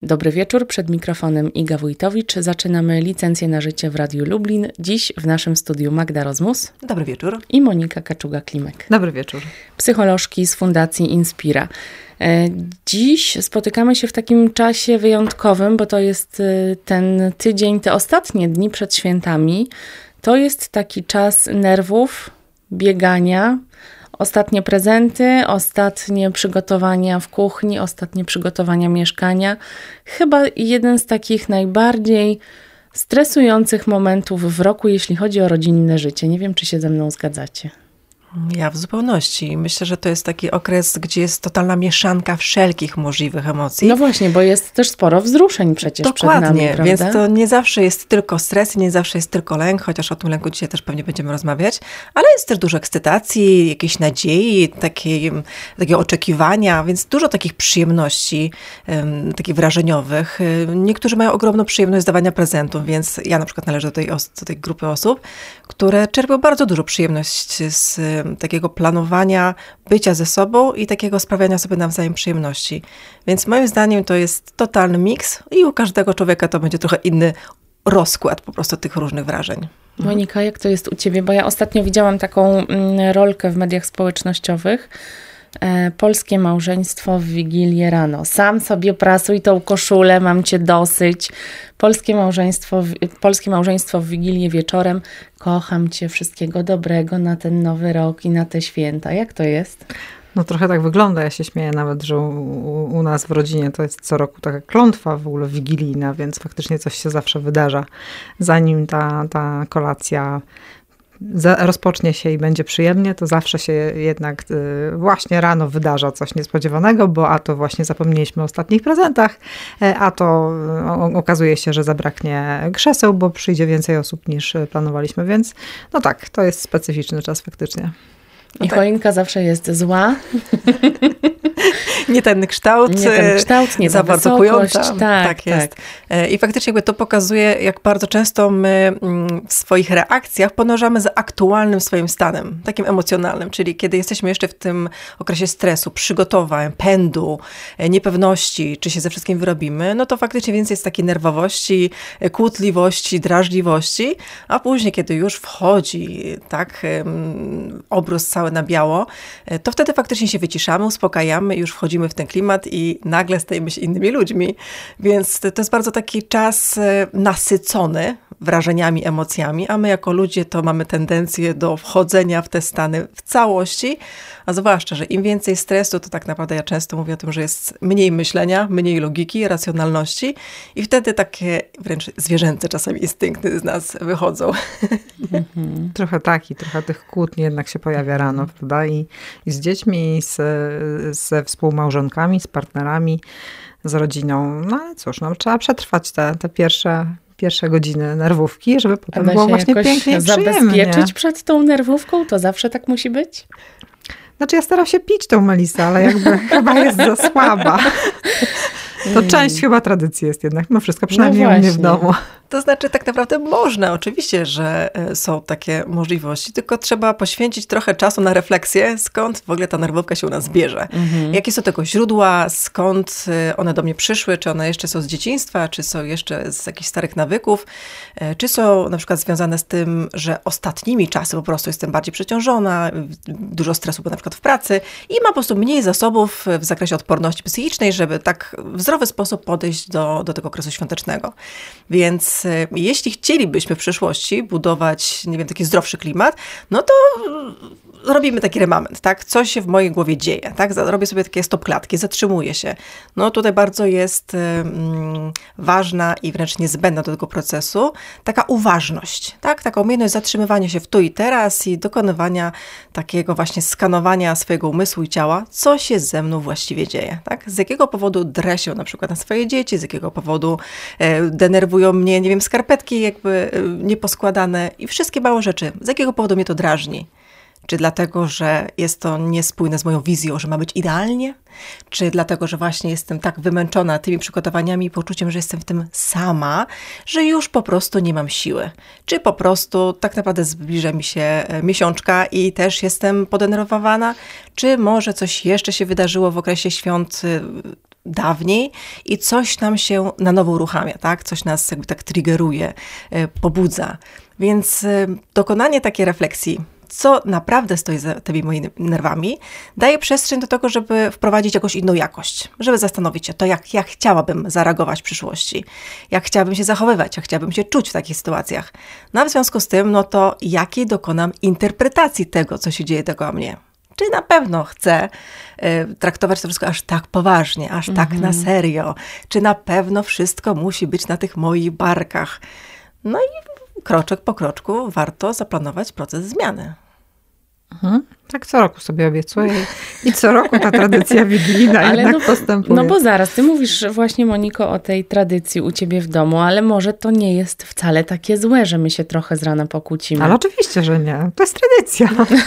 Dobry wieczór, przed mikrofonem Iga Wójtowicz. Zaczynamy Licencję na życie w Radiu Lublin. Dziś w naszym studiu Magda Rozmus. Dobry wieczór. I Monika Kaczuga-Klimek. Dobry wieczór. Psycholożki z Fundacji Inspira. Dziś spotykamy się w takim czasie wyjątkowym, bo to jest ten tydzień, te ostatnie dni przed świętami. To jest taki czas nerwów, biegania, ostatnie prezenty, ostatnie przygotowania w kuchni, ostatnie przygotowania mieszkania. Chyba jeden z takich najbardziej stresujących momentów w roku, jeśli chodzi o rodzinne życie. Nie wiem, czy się ze mną zgadzacie. Ja w zupełności. Myślę, że to jest taki okres, gdzie jest totalna mieszanka wszelkich możliwych emocji. No właśnie, bo jest też sporo wzruszeń przecież Dokładnie, przed nami, prawda? Więc to nie zawsze jest tylko stres, nie zawsze jest tylko lęk, chociaż o tym lęku dzisiaj też pewnie będziemy rozmawiać, ale jest też dużo ekscytacji, jakiejś nadziei, takiego oczekiwania, więc dużo takich przyjemności, takich wrażeniowych. Niektórzy mają ogromną przyjemność zdawania prezentów, więc ja na przykład należę do tej grupy osób, które czerpią bardzo dużo przyjemności z takiego planowania, bycia ze sobą i takiego sprawiania sobie nawzajem przyjemności. Więc moim zdaniem to jest totalny miks i u każdego człowieka to będzie trochę inny rozkład po prostu tych różnych wrażeń. Monika, jak to jest u ciebie? Bo ja ostatnio widziałam taką rolkę w mediach społecznościowych. Polskie małżeństwo w Wigilię rano. Sam sobie prasuj tą koszulę, mam cię dosyć. Polskie małżeństwo w Wigilię wieczorem. Kocham cię, wszystkiego dobrego na ten nowy rok i na te święta. Jak to jest? No trochę tak wygląda. Ja się śmieję nawet, że u nas w rodzinie to jest co roku taka klątwa w ogóle wigilijna, więc faktycznie coś się zawsze wydarza. Zanim ta kolacja rozpocznie się i będzie przyjemnie, to zawsze się jednak właśnie rano wydarza coś niespodziewanego, bo a to właśnie zapomnieliśmy o ostatnich prezentach, a to okazuje się, że zabraknie krzeseł, bo przyjdzie więcej osób niż planowaliśmy, więc no tak, to jest specyficzny czas faktycznie. I choinka zawsze jest zła. Nie ten kształt, nie za bardzo wysokość. kująca. Tak jest. I faktycznie jakby to pokazuje, jak bardzo często my w swoich reakcjach podążamy za aktualnym swoim stanem, takim emocjonalnym, czyli kiedy jesteśmy jeszcze w tym okresie stresu, przygotowań, pędu, niepewności, czy się ze wszystkim wyrobimy, no to faktycznie więcej jest takiej nerwowości, kłótliwości, drażliwości, a później, kiedy już wchodzi obrus cały na biało, to wtedy faktycznie się wyciszamy, uspokajamy i już wchodzimy w ten klimat i nagle stajemy się innymi ludźmi. Więc to jest bardzo taki czas nasycony wrażeniami, emocjami, a my jako ludzie to mamy tendencję do wchodzenia w te stany w całości, a zwłaszcza, że im więcej stresu, to tak naprawdę ja często mówię o tym, że jest mniej myślenia, mniej logiki, racjonalności i wtedy takie wręcz zwierzęce czasami instynkty z nas wychodzą. Trochę tak i trochę tych kłótni jednak się pojawia rano, prawda? I z dziećmi, i ze współmałżonkami, z partnerami, z rodziną. No ale cóż, trzeba przetrwać te pierwsze godziny nerwówki, żeby potem było właśnie pięknie i przyjemnie. Zabezpieczyć przed tą nerwówką? To zawsze tak musi być? Znaczy ja staram się pić tą melisę, ale jakby chyba jest za słaba. To część chyba tradycji jest jednak, mimo wszystko, przynajmniej u mnie w domu. To znaczy tak naprawdę można, oczywiście, że są takie możliwości, tylko trzeba poświęcić trochę czasu na refleksję, skąd w ogóle ta nerwówka się u nas bierze. Jakie są tego źródła, skąd one do mnie przyszły, czy one jeszcze są z dzieciństwa, czy są jeszcze z jakichś starych nawyków, czy są na przykład związane z tym, że ostatnimi czasy po prostu jestem bardziej przeciążona, dużo stresu, bo na przykład w pracy i mam po prostu mniej zasobów w zakresie odporności psychicznej, żeby tak w zdrowy sposób podejść do tego okresu świątecznego. Więc jeśli chcielibyśmy w przyszłości budować, nie wiem, taki zdrowszy klimat, no to robimy taki remament, tak? Co się w mojej głowie dzieje, tak? Robię sobie takie stopklatki, zatrzymuję się. No tutaj bardzo jest ważna i wręcz niezbędna do tego procesu taka uważność, tak? Taka umiejętność zatrzymywania się w tu i teraz i dokonywania takiego właśnie skanowania swojego umysłu i ciała, co się ze mną właściwie dzieje, tak? Z jakiego powodu drę się na przykład na swoje dzieci, z jakiego powodu denerwują mnie, nie wiem, skarpetki jakby nieposkładane i wszystkie małe rzeczy. Z jakiego powodu mnie to drażni? Czy dlatego, że jest to niespójne z moją wizją, że ma być idealnie? Czy dlatego, że właśnie jestem tak wymęczona tymi przygotowaniami i poczuciem, że jestem w tym sama, że już po prostu nie mam siły? Czy po prostu tak naprawdę zbliża mi się miesiączka i też jestem podenerwowana? Czy może coś jeszcze się wydarzyło w okresie świąt dawniej i coś nam się na nowo uruchamia, tak? Coś nas jakby tak triggeruje, pobudza. Więc dokonanie takiej refleksji, co naprawdę stoi za tymi moimi nerwami, daje przestrzeń do tego, żeby wprowadzić jakąś inną jakość, żeby zastanowić się to, jak ja chciałabym zareagować w przyszłości, jak chciałabym się zachowywać, jak chciałabym się czuć w takich sytuacjach. No a w związku z tym, no to jakiej dokonam interpretacji tego, co się dzieje dookoła mnie. Czy na pewno chcę traktować to wszystko aż tak poważnie, aż tak na serio? Czy na pewno wszystko musi być na tych moich barkach? No i kroczek po kroczku warto zaplanować proces zmiany. Tak co roku sobie obiecuję i co roku ta tradycja wigilijna jednak postępuje. No bo zaraz, ty mówisz właśnie, Moniko, o tej tradycji u ciebie w domu, ale może to nie jest wcale takie złe, że my się trochę z rana pokłócimy. Ale oczywiście, że nie. To jest tradycja.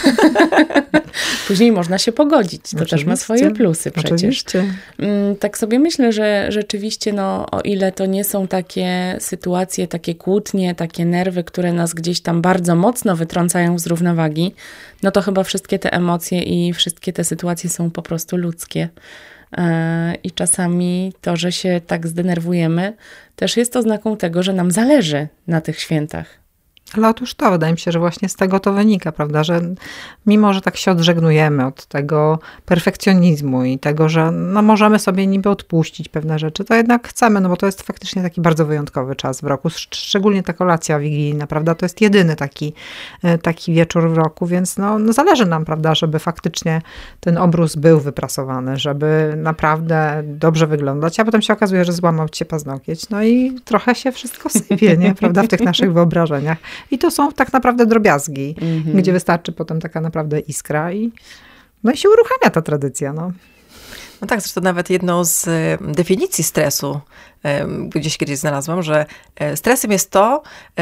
Później można się pogodzić. To oczywiście, też ma swoje plusy przecież. Oczywiście. Tak sobie myślę, że rzeczywiście, no, o ile to nie są takie sytuacje, takie kłótnie, takie nerwy, które nas gdzieś tam bardzo mocno wytrącają z równowagi, no to chyba wszystkie te emocje i wszystkie te sytuacje są po prostu ludzkie. I czasami to, że się tak zdenerwujemy, też jest oznaką tego, że nam zależy na tych świętach. Ale otóż to, wydaje mi się, że właśnie z tego to wynika, prawda, że mimo, że tak się odżegnujemy od tego perfekcjonizmu i tego, że no możemy sobie niby odpuścić pewne rzeczy, to jednak chcemy, no bo to jest faktycznie taki bardzo wyjątkowy czas w roku, szczególnie ta kolacja wigilijna, prawda, to jest jedyny taki wieczór w roku, więc no zależy nam, prawda, żeby faktycznie ten obrus był wyprasowany, żeby naprawdę dobrze wyglądać, a potem się okazuje, że złamał ci się paznokieć, no i trochę się wszystko sypie, nie, prawda, w tych naszych wyobrażeniach. I to są tak naprawdę drobiazgi, gdzie wystarczy potem taka naprawdę iskra i się uruchamia ta tradycja. No tak, zresztą nawet jedną z definicji stresu, gdzieś kiedyś znalazłam, że stresem jest to,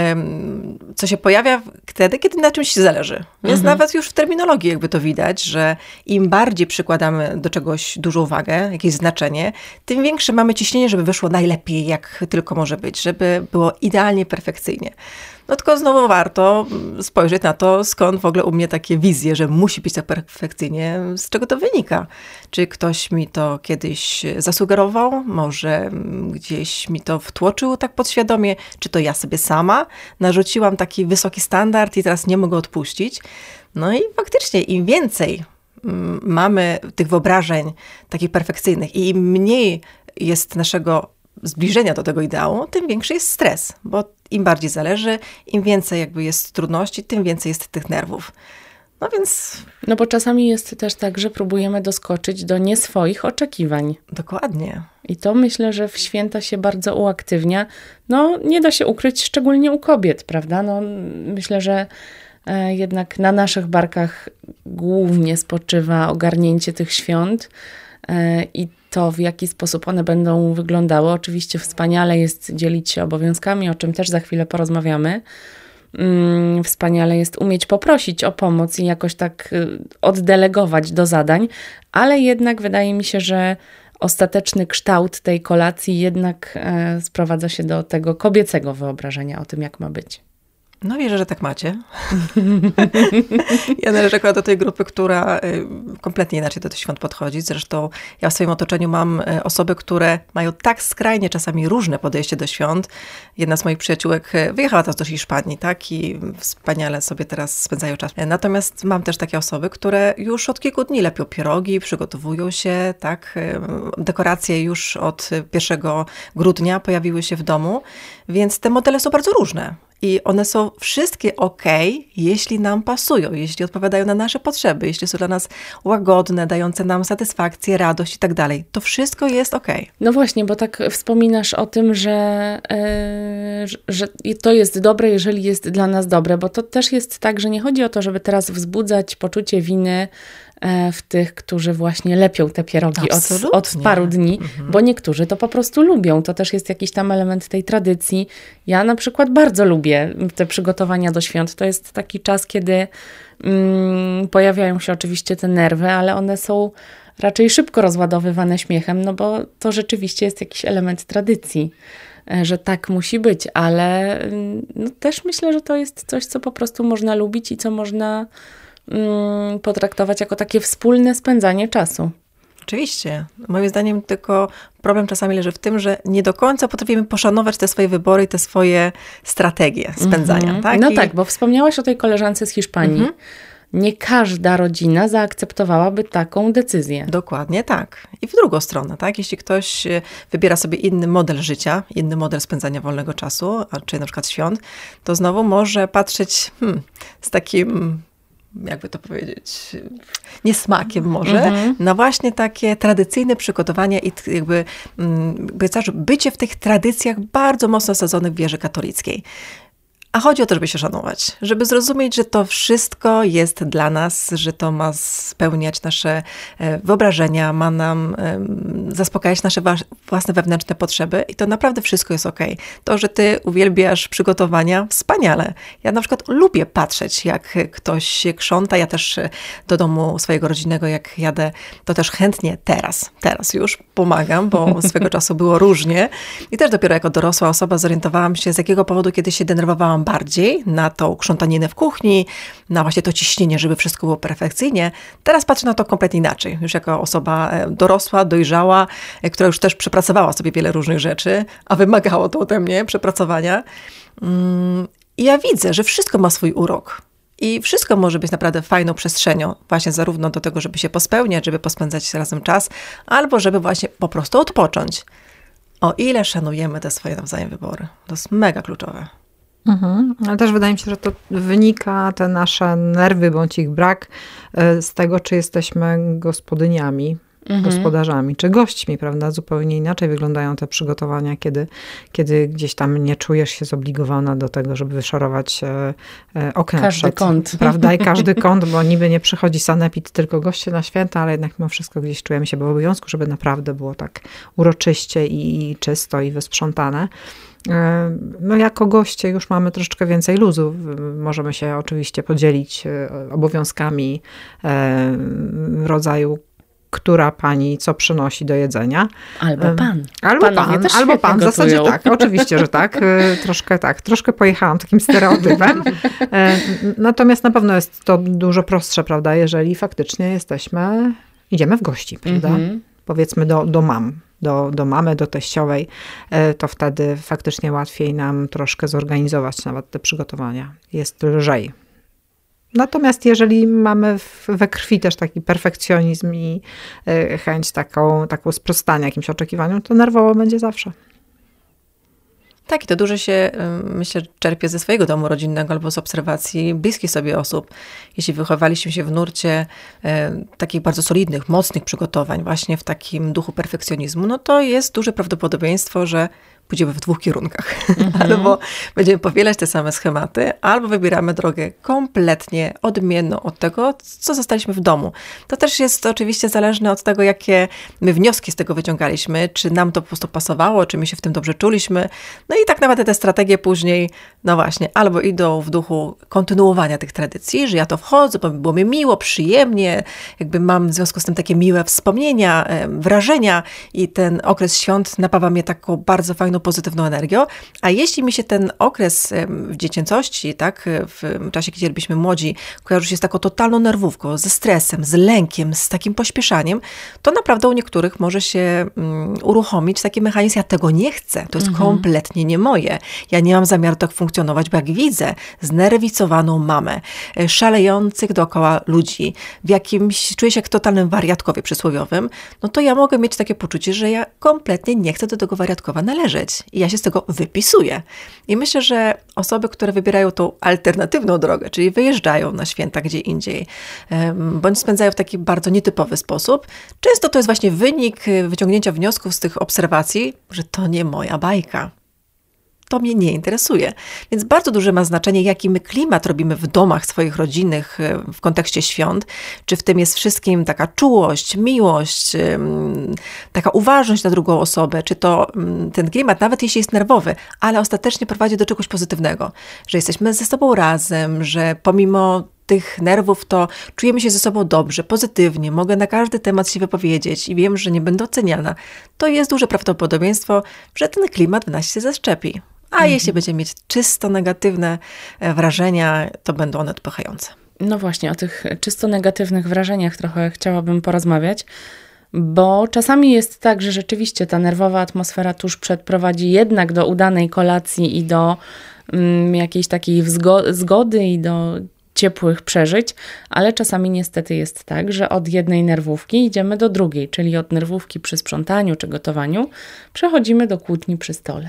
co się pojawia wtedy, kiedy na czymś się zależy. Więc nawet już w terminologii jakby to widać, że im bardziej przykładamy do czegoś dużą uwagę, jakieś znaczenie, tym większe mamy ciśnienie, żeby wyszło najlepiej, jak tylko może być, żeby było idealnie, perfekcyjnie. No tylko znowu warto spojrzeć na to, skąd w ogóle u mnie takie wizje, że musi być tak perfekcyjnie, z czego to wynika. Czy ktoś mi to kiedyś zasugerował, może gdzieś mi to wtłoczył tak podświadomie, czy to ja sobie sama narzuciłam taki wysoki standard i teraz nie mogę odpuścić. No i faktycznie im więcej mamy tych wyobrażeń takich perfekcyjnych i im mniej jest naszego zbliżenia do tego ideału, tym większy jest stres, bo im bardziej zależy, im więcej jakby jest trudności, tym więcej jest tych nerwów. No więc... No bo czasami jest też tak, że próbujemy doskoczyć do nieswoich oczekiwań. Dokładnie. I to myślę, że w święta się bardzo uaktywnia. No nie da się ukryć, szczególnie u kobiet, prawda? No myślę, że jednak na naszych barkach głównie spoczywa ogarnięcie tych świąt i to, w jaki sposób one będą wyglądały. Oczywiście wspaniale jest dzielić się obowiązkami, o czym też za chwilę porozmawiamy. Wspaniale jest umieć poprosić o pomoc i jakoś tak oddelegować do zadań, ale jednak wydaje mi się, że ostateczny kształt tej kolacji jednak sprowadza się do tego kobiecego wyobrażenia o tym, jak ma być. No wierzę, że tak macie. Ja należę akurat do tej grupy, która kompletnie inaczej do tych świąt podchodzi. Zresztą ja w swoim otoczeniu mam osoby, które mają tak skrajnie czasami różne podejście do świąt. Jedna z moich przyjaciółek wyjechała teraz do Hiszpanii, tak? I wspaniale sobie teraz spędzają czas. Natomiast mam też takie osoby, które już od kilku dni lepią pierogi, przygotowują się, tak? Dekoracje już od 1 grudnia pojawiły się w domu, więc te modele są bardzo różne. I one są wszystkie okej, jeśli nam pasują, jeśli odpowiadają na nasze potrzeby, jeśli są dla nas łagodne, dające nam satysfakcję, radość i tak dalej. To wszystko jest okej. No właśnie, bo tak wspominasz o tym, że to jest dobre, jeżeli jest dla nas dobre, bo to też jest tak, że nie chodzi o to, żeby teraz wzbudzać poczucie winy w tych, którzy właśnie lepią te pierogi od paru dni, bo niektórzy to po prostu lubią. To też jest jakiś tam element tej tradycji. Ja na przykład bardzo lubię te przygotowania do świąt. To jest taki czas, kiedy pojawiają się oczywiście te nerwy, ale one są raczej szybko rozładowywane śmiechem, no bo to rzeczywiście jest jakiś element tradycji, że tak musi być, ale no też myślę, że to jest coś, co po prostu można lubić i co można potraktować jako takie wspólne spędzanie czasu. Oczywiście. Moim zdaniem tylko problem czasami leży w tym, że nie do końca potrafimy poszanować te swoje wybory i te swoje strategie spędzania. Tak? No tak, bo wspomniałaś o tej koleżance z Hiszpanii. Nie każda rodzina zaakceptowałaby taką decyzję. Dokładnie tak. I w drugą stronę, tak? Jeśli ktoś wybiera sobie inny model życia, inny model spędzania wolnego czasu, czy na przykład świąt, to znowu może patrzeć z takim, jakby to powiedzieć, niesmakiem może, na właśnie takie tradycyjne przygotowania i jakby bycie w tych tradycjach bardzo mocno osadzonych w wierze katolickiej. A chodzi o to, żeby się szanować, żeby zrozumieć, że to wszystko jest dla nas, że to ma spełniać nasze wyobrażenia, ma nam zaspokajać nasze własne wewnętrzne potrzeby i to naprawdę wszystko jest okej. To, że ty uwielbiasz przygotowania, wspaniale. Ja na przykład lubię patrzeć, jak ktoś się krząta. Ja też do domu swojego rodzinnego, jak jadę, to też chętnie teraz już pomagam, bo swego czasu było różnie. I też dopiero jako dorosła osoba zorientowałam się, z jakiego powodu kiedyś się denerwowałam bardziej na tą krzątaninę w kuchni, na właśnie to ciśnienie, żeby wszystko było perfekcyjnie. Teraz patrzę na to kompletnie inaczej. Już jako osoba dorosła, dojrzała, która już też przepracowała sobie wiele różnych rzeczy, a wymagało to ode mnie przepracowania. I ja widzę, że wszystko ma swój urok. I wszystko może być naprawdę fajną przestrzenią, właśnie zarówno do tego, żeby się pospełniać, żeby pospędzać razem czas, albo żeby właśnie po prostu odpocząć. O ile szanujemy te swoje nawzajem wybory. To jest mega kluczowe. Ale też wydaje mi się, że to wynika, te nasze nerwy bądź ich brak, z tego, czy jesteśmy gospodyniami, gospodarzami, czy gośćmi, prawda? Zupełnie inaczej wyglądają te przygotowania, kiedy gdzieś tam nie czujesz się zobligowana do tego, żeby wyszorować okna każdy kąt. Prawda? I każdy kąt, bo niby nie przychodzi sanepid, tylko goście na święta, ale jednak mimo wszystko gdzieś czujemy się w obowiązku, żeby naprawdę było tak uroczyście i czysto i wysprzątane. No jako goście już mamy troszeczkę więcej luzu. Możemy się oczywiście podzielić obowiązkami rodzaju, która pani co przynosi do jedzenia. Albo pan. Albo pan. W zasadzie tak, oczywiście, że tak. Troszkę pojechałam takim stereotypem. Natomiast na pewno jest to dużo prostsze, prawda, jeżeli faktycznie idziemy w gości, prawda? Powiedzmy do mam. Do mamy, do teściowej, to wtedy faktycznie łatwiej nam troszkę zorganizować nawet te przygotowania. Jest lżej. Natomiast jeżeli mamy we krwi też taki perfekcjonizm i chęć taką sprostania jakimś oczekiwaniom, to nerwowo będzie zawsze. Tak, i to dużo się, myślę, czerpie ze swojego domu rodzinnego albo z obserwacji bliskich sobie osób. Jeśli wychowaliśmy się w nurcie takich bardzo solidnych, mocnych przygotowań, właśnie w takim duchu perfekcjonizmu, no to jest duże prawdopodobieństwo, że pójdziemy w dwóch kierunkach. Albo będziemy powielać te same schematy, albo wybieramy drogę kompletnie odmienną od tego, co zostaliśmy w domu. To też jest oczywiście zależne od tego, jakie my wnioski z tego wyciągaliśmy, czy nam to po prostu pasowało, czy my się w tym dobrze czuliśmy. No i tak naprawdę te strategie później, no właśnie, albo idą w duchu kontynuowania tych tradycji, że ja to wchodzę, bo było mi miło, przyjemnie, jakby mam w związku z tym takie miłe wspomnienia, wrażenia i ten okres świąt napawa mnie taką bardzo fajną, pozytywną energią, a jeśli mi się ten okres w dziecięcości, tak, w czasie, kiedy byliśmy młodzi, kojarzy się z taką totalną nerwówką, ze stresem, z lękiem, z takim pośpieszaniem, to naprawdę u niektórych może się uruchomić taki mechanizm, ja tego nie chcę, to jest kompletnie nie moje, ja nie mam zamiaru tak funkcjonować, bo jak widzę znerwicowaną mamę, szalejących dookoła ludzi, czuję się jak totalnym wariatkowie przysłowiowym, no to ja mogę mieć takie poczucie, że ja kompletnie nie chcę do tego wariatkowa należeć. I ja się z tego wypisuję. I myślę, że osoby, które wybierają tą alternatywną drogę, czyli wyjeżdżają na święta gdzie indziej, bądź spędzają w taki bardzo nietypowy sposób, często to jest właśnie wynik wyciągnięcia wniosków z tych obserwacji, że to nie moja bajka. To mnie nie interesuje. Więc bardzo duże ma znaczenie, jaki my klimat robimy w domach swoich rodzinnych w kontekście świąt. Czy w tym jest wszystkim taka czułość, miłość, taka uważność na drugą osobę. Czy to ten klimat, nawet jeśli jest nerwowy, ale ostatecznie prowadzi do czegoś pozytywnego. Że jesteśmy ze sobą razem, że pomimo tych nerwów to czujemy się ze sobą dobrze, pozytywnie, mogę na każdy temat się wypowiedzieć i wiem, że nie będę oceniana. To jest duże prawdopodobieństwo, że ten klimat w nas się zaszczepi. A jeśli będziemy mieć czysto negatywne wrażenia, to będą one odpychające. No właśnie, o tych czysto negatywnych wrażeniach trochę chciałabym porozmawiać, Bo czasami jest tak, że rzeczywiście ta nerwowa atmosfera tuż przed prowadzi jednak do udanej kolacji i do jakiejś takiej zgody i do ciepłych przeżyć, ale czasami niestety jest tak, że od jednej nerwówki idziemy do drugiej, czyli od nerwówki przy sprzątaniu czy gotowaniu przechodzimy do kłótni przy stole.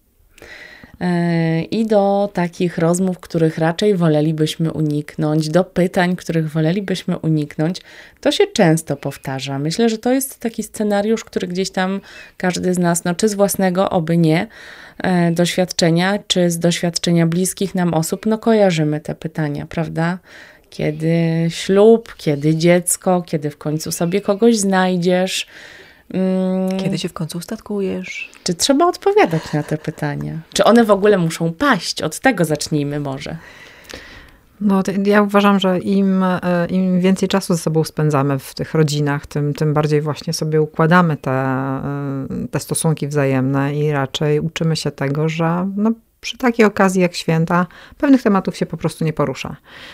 I do takich rozmów, których raczej wolelibyśmy uniknąć, do pytań, których wolelibyśmy uniknąć. To się często powtarza. Myślę, że to jest taki scenariusz, który gdzieś tam każdy z nas, czy z własnego, oby nie, doświadczenia, czy z doświadczenia bliskich nam osób, kojarzymy te pytania, prawda? Kiedy ślub, kiedy dziecko, kiedy w końcu sobie kogoś znajdziesz, kiedy się w końcu ustatkujesz? Czy trzeba odpowiadać na te pytania? Czy one w ogóle muszą paść? Od tego zacznijmy może. Ja uważam, że im więcej czasu ze sobą spędzamy w tych rodzinach, tym bardziej właśnie sobie układamy te stosunki wzajemne i raczej uczymy się tego, że przy takiej okazji jak święta pewnych tematów się po prostu nie porusza.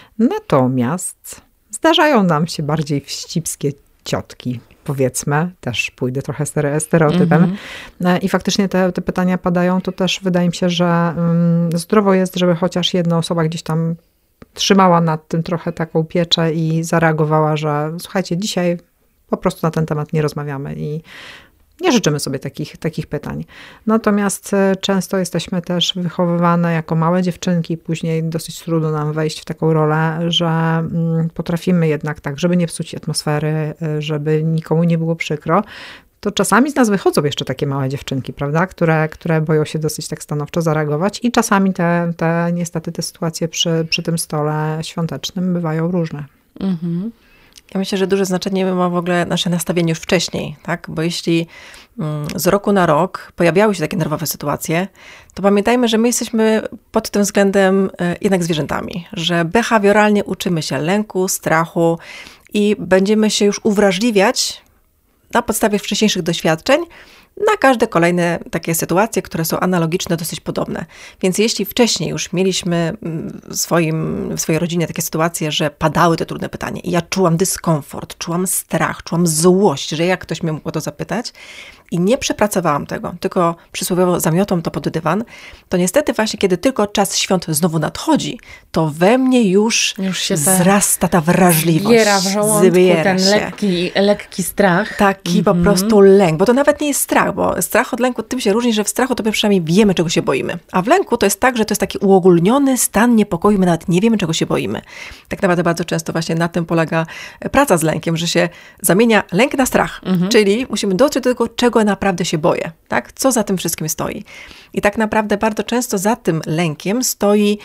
Natomiast zdarzają nam się bardziej wścibskie ciotki, powiedzmy, też pójdę trochę stereotypem. I faktycznie te pytania padają, to też wydaje mi się, że zdrowo jest, żeby chociaż jedna osoba gdzieś tam trzymała nad tym trochę taką pieczę i zareagowała, że słuchajcie, dzisiaj po prostu na ten temat nie rozmawiamy i nie życzymy sobie takich pytań. Natomiast często jesteśmy też wychowywane jako małe dziewczynki, później dosyć trudno nam wejść w taką rolę, że potrafimy jednak tak, żeby nie psuć atmosfery, żeby nikomu nie było przykro, to czasami z nas wychodzą jeszcze takie małe dziewczynki, prawda, które boją się dosyć tak stanowczo zareagować i czasami niestety te sytuacje przy tym stole świątecznym bywają różne. Mhm. Ja myślę, że duże znaczenie ma w ogóle nasze nastawienie już wcześniej, tak? Bo jeśli z roku na rok pojawiały się takie nerwowe sytuacje, to pamiętajmy, że my jesteśmy pod tym względem jednak zwierzętami, że behawioralnie uczymy się lęku, strachu i będziemy się już uwrażliwiać na podstawie wcześniejszych doświadczeń na każde kolejne takie sytuacje, które są analogiczne, dosyć podobne. Więc jeśli wcześniej już mieliśmy w swojej rodzinie takie sytuacje, że padały te trudne pytania i ja czułam dyskomfort, czułam strach, czułam złość, że jak ktoś mnie mógł o to zapytać i nie przepracowałam tego, tylko przysłowiowo zamiotłam to pod dywan, to niestety właśnie kiedy tylko czas świąt znowu nadchodzi, to we mnie już się wzrasta ta wrażliwość. Zbiera w żołądku ten lekki strach. Taki po prostu lęk, bo to nawet nie jest strach, bo strach od lęku tym się różni, że w strachu to my przynajmniej wiemy, czego się boimy. A w lęku to jest tak, że to jest taki uogólniony stan niepokoju, my nawet nie wiemy, czego się boimy. Tak naprawdę bardzo często właśnie na tym polega praca z lękiem, że się zamienia lęk na strach. Czyli musimy dotrzeć do tego, czego naprawdę się boję. Tak? Co za tym wszystkim stoi. I tak naprawdę bardzo często za tym lękiem stoi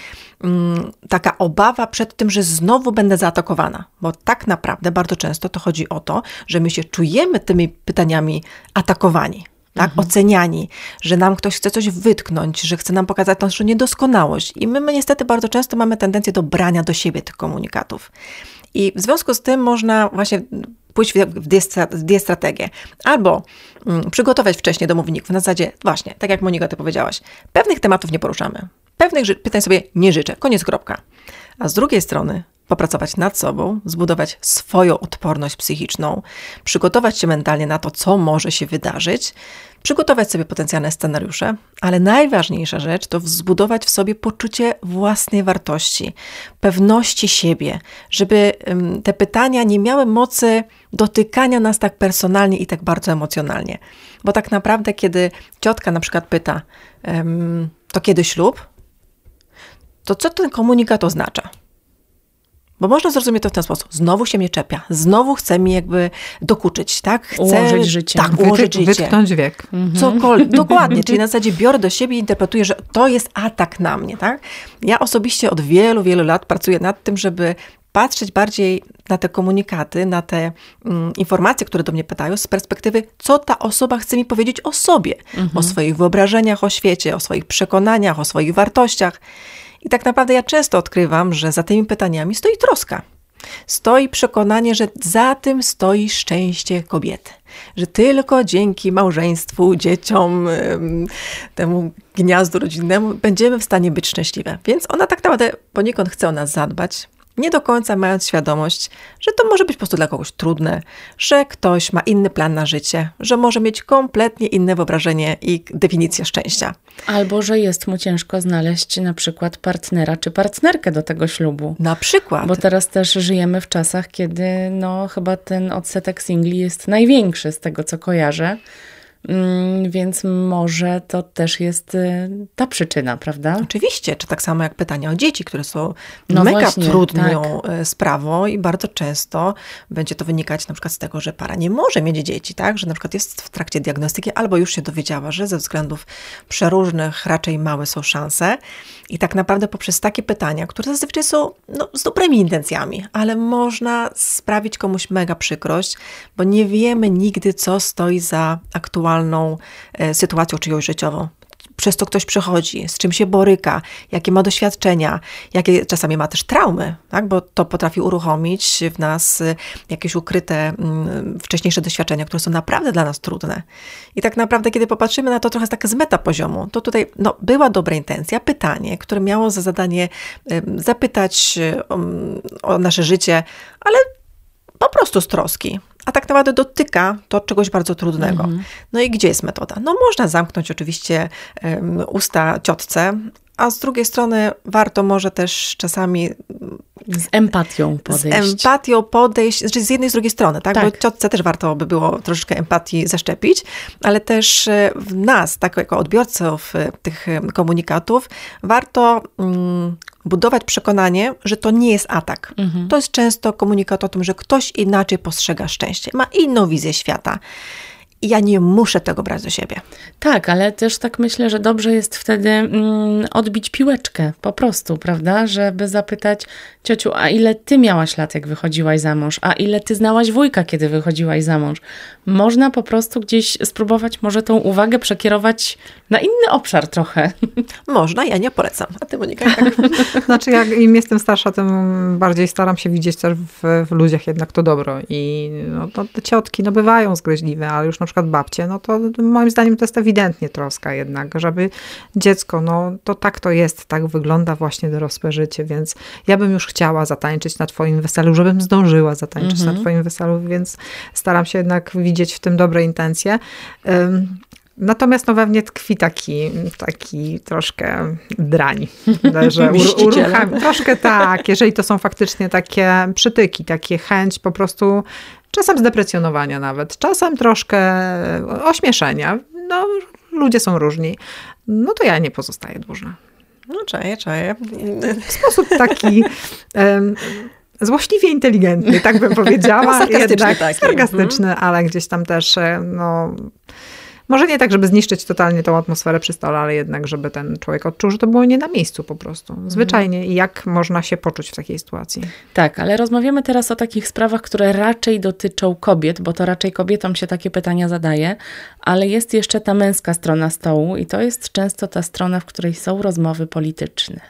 taka obawa przed tym, że znowu będę zaatakowana. Bo tak naprawdę bardzo często to chodzi o to, że my się czujemy tymi pytaniami atakowani. Tak, oceniani, że nam ktoś chce coś wytknąć, że chce nam pokazać naszą niedoskonałość. I my niestety bardzo często mamy tendencję do brania do siebie tych komunikatów. I w związku z tym można właśnie pójść w dwie strategie. Albo przygotować wcześniej domowników na zasadzie, właśnie, tak jak Monika, ty powiedziałaś, pewnych tematów nie poruszamy. Pewnych pytań sobie nie życzę. Koniec, kropka. A z drugiej strony popracować nad sobą, zbudować swoją odporność psychiczną, przygotować się mentalnie na to, co może się wydarzyć, przygotować sobie potencjalne scenariusze, ale najważniejsza rzecz to zbudować w sobie poczucie własnej wartości, pewności siebie, żeby te pytania nie miały mocy dotykania nas tak personalnie i tak bardzo emocjonalnie. Bo tak naprawdę, kiedy ciotka na przykład pyta, to kiedy ślub, to co ten komunikat oznacza? Bo można zrozumieć to w ten sposób. Znowu się mnie czepia. Znowu chce mi jakby dokuczyć, tak? Chce ułożyć życie. Tak, ułożyć życie. Wytknąć wiek. Cokolwiek. Dokładnie. Czyli na zasadzie biorę do siebie i interpretuję, że to jest atak na mnie, tak? Ja osobiście od wielu, wielu lat pracuję nad tym, żeby patrzeć bardziej na te komunikaty, na te informacje, które do mnie pytają z perspektywy, co ta osoba chce mi powiedzieć o sobie, o swoich wyobrażeniach o świecie, o swoich przekonaniach, o swoich wartościach. I tak naprawdę ja często odkrywam, że za tymi pytaniami stoi troska. Stoi przekonanie, że za tym stoi szczęście kobiety. Że tylko dzięki małżeństwu, dzieciom, temu gniazdu rodzinnemu będziemy w stanie być szczęśliwe. Więc ona tak naprawdę poniekąd chce o nas zadbać. nie do końca mając świadomość, że to może być po prostu dla kogoś trudne, że ktoś ma inny plan na życie, że może mieć kompletnie inne wyobrażenie i definicję szczęścia. Albo, że jest mu ciężko znaleźć na przykład partnera czy partnerkę do tego ślubu. Na przykład. Bo teraz też żyjemy w czasach, kiedy chyba ten odsetek singli jest największy z tego, co kojarzę. Więc może to też jest ta przyczyna, prawda? Oczywiście, czy tak samo jak pytania o dzieci, które są mega właśnie, trudną sprawą i bardzo często będzie to wynikać na przykład z tego, że para nie może mieć dzieci, tak? Że na przykład jest w trakcie diagnostyki albo już się dowiedziała, że ze względów przeróżnych raczej małe są szanse i tak naprawdę poprzez takie pytania, które zazwyczaj są z dobrymi intencjami, ale można sprawić komuś mega przykrość, bo nie wiemy nigdy, co stoi za aktualną sytuacją czyjąś życiową. Przez to ktoś przechodzi, z czym się boryka, jakie ma doświadczenia, jakie czasami ma też traumy, tak? Bo to potrafi uruchomić w nas jakieś ukryte wcześniejsze doświadczenia, które są naprawdę dla nas trudne. I tak naprawdę, kiedy popatrzymy na to trochę tak z metapoziomu, to tutaj była dobra intencja, pytanie, które miało za zadanie zapytać o nasze życie, ale po prostu z troski. A tak naprawdę dotyka to czegoś bardzo trudnego. No i gdzie jest metoda? Można zamknąć oczywiście usta ciotce, a z drugiej strony warto może też czasami z empatią podejść, znaczy z jednej i z drugiej strony, tak? Bo ciotce też warto by było troszeczkę empatii zaszczepić, ale też w nas, tak jako odbiorców tych komunikatów, warto budować przekonanie, że to nie jest atak. To jest często komunikat o tym, że ktoś inaczej postrzega szczęście, ma inną wizję świata. I ja nie muszę tego brać do siebie. Tak, ale też tak myślę, że dobrze jest wtedy odbić piłeczkę po prostu, prawda? Żeby zapytać, ciociu, a ile ty miałaś lat, jak wychodziłaś za mąż? A ile ty znałaś wujka, kiedy wychodziłaś za mąż? Można po prostu gdzieś spróbować może tą uwagę przekierować na inny obszar trochę. Można, ja nie polecam. A ty, Monika, jak? Znaczy, jak im jestem starsza, tym bardziej staram się widzieć też w ludziach jednak to dobro. I te ciotki bywają zgryźliwe, ale już na przykład babcie, to moim zdaniem to jest ewidentnie troska jednak, żeby dziecko, to tak to jest, tak wygląda właśnie dorosłe życie, więc ja bym już chciała zatańczyć na twoim weselu, żebym zdążyła zatańczyć na twoim weselu, więc staram się jednak widzieć w tym dobre intencje. Natomiast we mnie tkwi taki troszkę drań, że troszkę tak, jeżeli to są faktycznie takie przytyki, takie chęć po prostu czasem zdeprecjonowania nawet, czasem troszkę ośmieszenia. Ludzie są różni. To ja nie pozostaję dłużna. Czaję. W sposób taki złośliwie inteligentny, tak bym powiedziała. Sarkastyczny, ale gdzieś tam też może nie tak, żeby zniszczyć totalnie tą atmosferę przy stole, ale jednak, żeby ten człowiek odczuł, że to było nie na miejscu po prostu. Zwyczajnie. I jak można się poczuć w takiej sytuacji. Tak, ale rozmawiamy teraz o takich sprawach, które raczej dotyczą kobiet, bo to raczej kobietom się takie pytania zadaje, ale jest jeszcze ta męska strona stołu i to jest często ta strona, w której są rozmowy polityczne.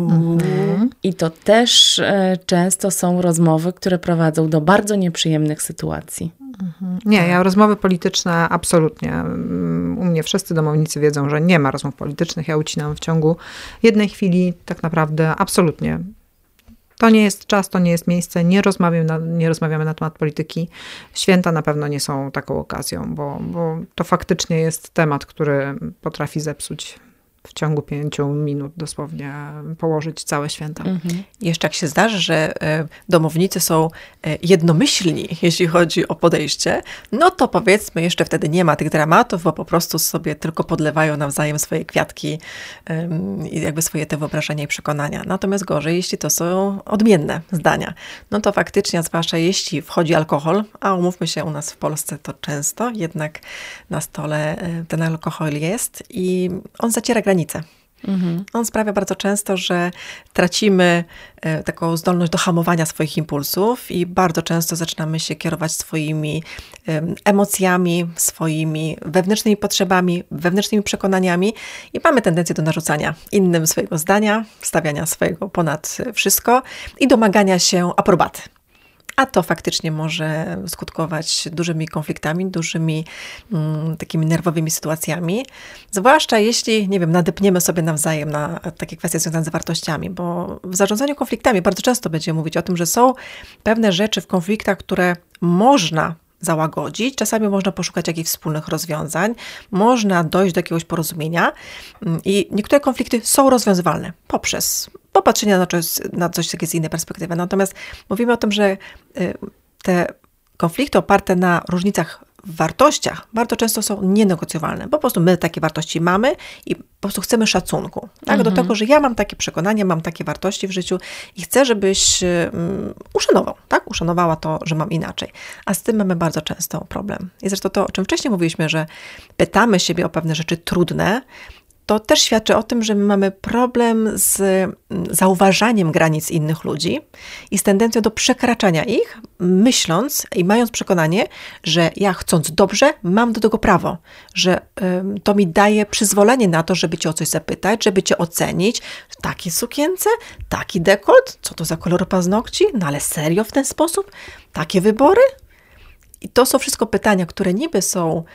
I to też często są rozmowy, które prowadzą do bardzo nieprzyjemnych sytuacji. Nie, ja rozmowy polityczne absolutnie. U mnie wszyscy domownicy wiedzą, że nie ma rozmów politycznych. Ja ucinam w ciągu jednej chwili tak naprawdę absolutnie. To nie jest czas, to nie jest miejsce. Nie rozmawiamy na temat polityki. Święta na pewno nie są taką okazją, bo to faktycznie jest temat, który potrafi zepsuć w ciągu 5 minut dosłownie położyć całe święta. Jeszcze jak się zdarzy, że domownicy są jednomyślni, jeśli chodzi o podejście, to powiedzmy jeszcze wtedy nie ma tych dramatów, bo po prostu sobie tylko podlewają nawzajem swoje kwiatki i jakby swoje te wyobrażenia i przekonania. Natomiast gorzej, jeśli to są odmienne zdania. To faktycznie, a zwłaszcza jeśli wchodzi alkohol, a umówmy się, u nas w Polsce to często, jednak na stole ten alkohol jest i on zaciera granice. On sprawia bardzo często, że tracimy taką zdolność do hamowania swoich impulsów i bardzo często zaczynamy się kierować swoimi emocjami, swoimi wewnętrznymi potrzebami, wewnętrznymi przekonaniami i mamy tendencję do narzucania innym swojego zdania, stawiania swojego ponad wszystko i domagania się aprobaty. a to faktycznie może skutkować dużymi konfliktami, dużymi takimi nerwowymi sytuacjami. Zwłaszcza jeśli, nie wiem, nadepniemy sobie nawzajem na takie kwestie związane z wartościami, bo w zarządzaniu konfliktami bardzo często będziemy mówić o tym, że są pewne rzeczy w konfliktach, które można załagodzić, czasami można poszukać jakichś wspólnych rozwiązań, można dojść do jakiegoś porozumienia i niektóre konflikty są rozwiązywalne poprzez popatrzenie na coś z innej perspektywy. Natomiast mówimy o tym, że te konflikty oparte na różnicach w wartościach bardzo często są nienegocjowalne. Po prostu my takie wartości mamy i po prostu chcemy szacunku. Tak? Do tego, że ja mam takie przekonania, mam takie wartości w życiu i chcę, żebyś uszanował, tak? Uszanowała to, że mam inaczej. A z tym mamy bardzo często problem. I zresztą to, o czym wcześniej mówiliśmy, że pytamy siebie o pewne rzeczy trudne, to też świadczy o tym, że my mamy problem z zauważaniem granic innych ludzi i z tendencją do przekraczania ich, myśląc i mając przekonanie, że ja chcąc dobrze, mam do tego prawo, że to mi daje przyzwolenie na to, żeby cię o coś zapytać, żeby cię ocenić. W takiej sukience, taki dekolt, co to za kolor paznokci? No ale serio w ten sposób? Takie wybory? I to są wszystko pytania, które niby są